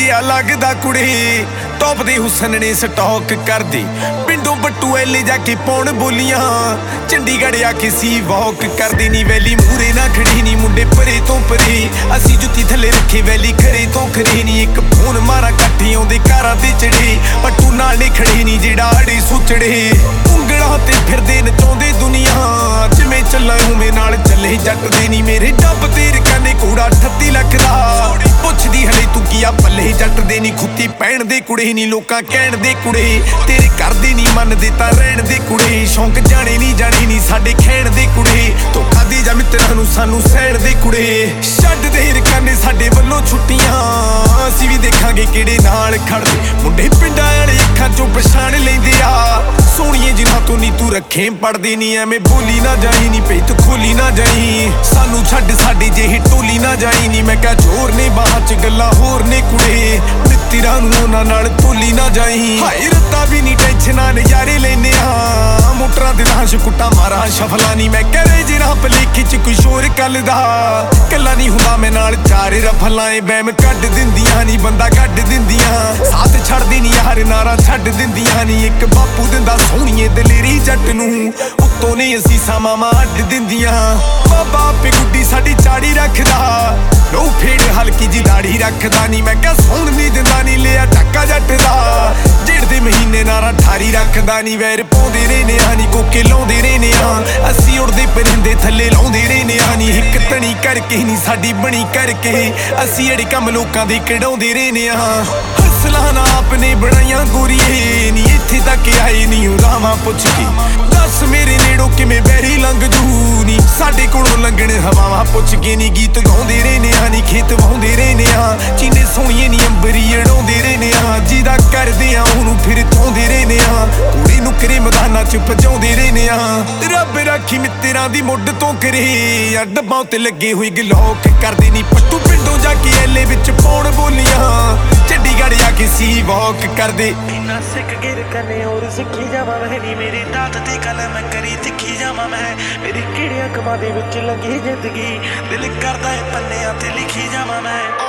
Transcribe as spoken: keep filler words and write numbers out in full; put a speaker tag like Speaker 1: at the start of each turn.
Speaker 1: जिहा लगदा कुड़े टॉप दे हुसन ने स्टॉक कर दी पिंडों बट्टू एले जाके पौन बोलियां चंडीगढ़ आके सी वॉक कर दी नी वैली मूरे ना खड़ी नी मुंडे परे तो परे असी जुत्ती थले रखे वैली खरे तो खरे नी एक फोन मारा कट्ठी आउंदे कारां ते चढ़े पट्टू नाल ने खड़े नी जेड़ा अड़े सुचड़े उंगलां ते फिरदे नचाउंदे दुनिया जिवें चलां उवें नाल चले जट दे नी मेरे डब ते रकाने कूड़ा अठत्ती लख दा पुछदी हले तू कीआ पल्ले जट दे नी खुत्ती पैण दे कुड़े नी लोकां कहण दे कुड़े तेरे करदे नी मनदे तां रहण दे कुड़े शौक जाने नी जाने नी साडे खैण दे कुड़े धोखा दे जा मित्तरां नूं सानू सैण दे कुड़े छड्ड दे रकाने साडे वल्लों छुट्टियां असीं वी देखांगे किहड़े नाल खड़दे मुंडे पिंडां वाले अखां चों पछाण लैंदे आ सोहणीए जिन्हां तों नी तू रखे पड़दी नी एवें बोली ना जाई नी पेत खोली ना जाई सानू छड्ड साडे जेही टोली ना जाई नी मैं कहा जोर ने बाहां च गल्लां होर ने कुड़े मित्तरां नूं उहनां नाल तोली ना जाई हाय रत्ता भी नी टेंशनां नज़ारे लैने आ मोटरां दे दांश कुट्टा मारा शफला नी मैं करे जिरा भलेखे च कुछ होर कल दा कल्ला नी हुंदा मैं नाल चार रफलां बैम कड्ड दिंदियां नी बंदा कड्ड दिंदियां साथ छड्डदी नी यार नारा छड्ड दिंदियां नी एक बापू दिंदा सोहणीए दलेरी जट नूं उत्तों ने असीसां मामा अड्ड दिंदियां बाबा आपे गुड्डी साडी चाड़ी रखदा लो फेड़ हल्की जी दाड़ी रखदा नी मैं कहा सोहण नी दिंदा नी लिया टक्का जट दा जेड़ दे महीने नारा ठारी रखदा नी वैर पाउंदे रहने आ नी कोके लाउंदे रहने आ असी उड़दे परिंदे थल्ले लाउंदे रहने आ नी हिक तणी करके नी साडी बणी करके असी अड़े कम लोकां दे कढाउंदे रहने आ हसलां ना आपने बनाइयां गोरीए नी इत्थे तक आए नी रावां पुछ के दस मेरे नेड़ों किवें बैरी लंघ जू नी साडे कोलों लंघण हवावां पुछ के नी गीत गाउंदे रहने आ नी खेत वाहुंदे रहने आ चीने सोहणीए नी अंबरी अड़ाउंदे रहने आ जिहदा करदे आ ओहनूं फिर धोंदे रहने आ कुड़ी नुकरे मैदानां च भजाउंदे रहने आ रब राखी मित्तरां दी मुੱਢ तो करे डब्बां उत्ते लगे होए गलौक करदे नी पट्टू पिंडों जाके एले विच पौण बोलियां चंडीगढ़ आके सी वॉक करदे
Speaker 2: ना सिख गिर कने और सिखी जावां मैं नी मेरी दात ते कलम करी तिखी जावां मैं मेरी किड़ियां कमां दे विच लंघी जिंदगी दिल करदा है पन्नियां ते लिखी जावां मैं।